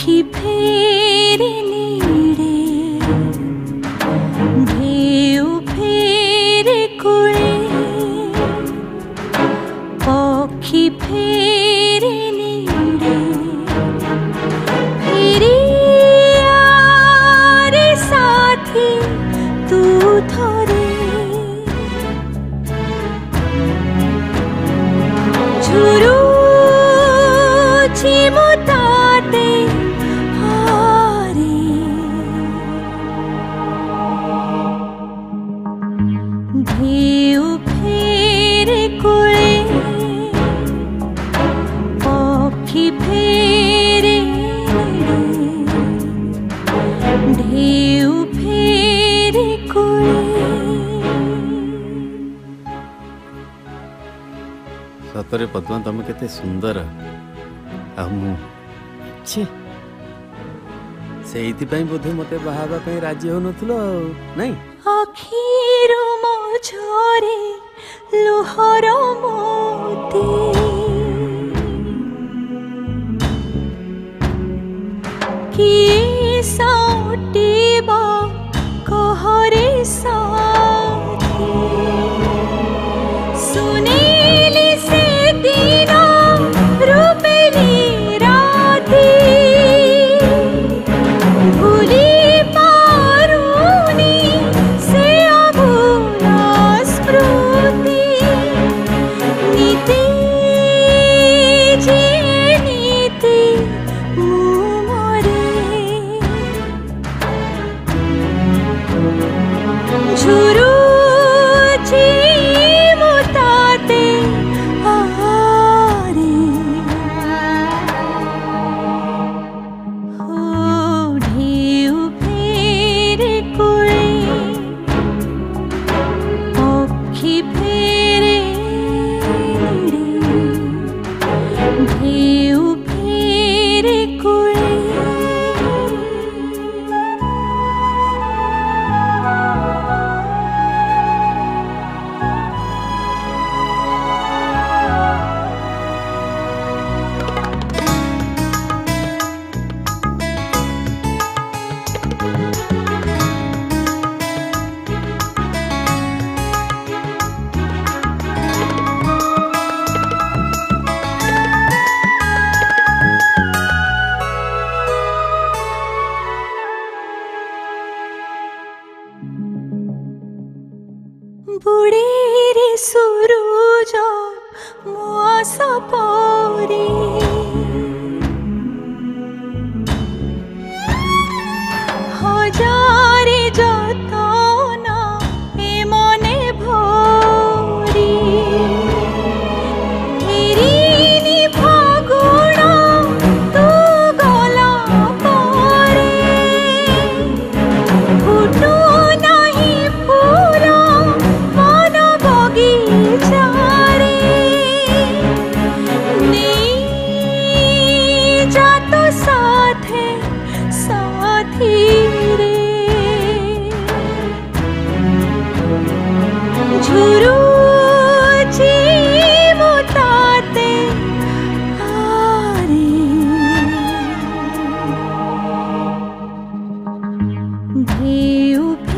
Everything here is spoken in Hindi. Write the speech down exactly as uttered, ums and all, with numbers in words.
पक्षी फेरे नीड़े ढेउ फेरे कुळे पक्षी फेरे नीड़े फेरी आरे साथी तू थोरे झुरू चिमुताते हारे ढेउ फेरे कुळे पक्षी फेरे ढेउ फेरे कुळे। सतरे पद्मा तुम केते सुंदर आ मु छे सेइथिपाई बोधे मते बाहाबा पई राजी हो नथलो नहीं आखिरो मझरे लोहर मोती किए साउटिबा कहरे साथी सुनेली से दीना रूपेली राती भूली पारुनी से अभूला स्मृति नीति जे नीति मुमरे झुरू चिमुताते हारे हो ढेउ फेरे कुळे पक्षी फेरे ढेउ फेरे कुळे। बुड़े रे सुरुज मुआस परे हजारे जतन ए मने भरी फेरिनी फागुण तू गला परे फुटू नाही फूल मन बगीचारे नहीं जातो साथे साथी रे झुरू चिमुताते हारे ढेउ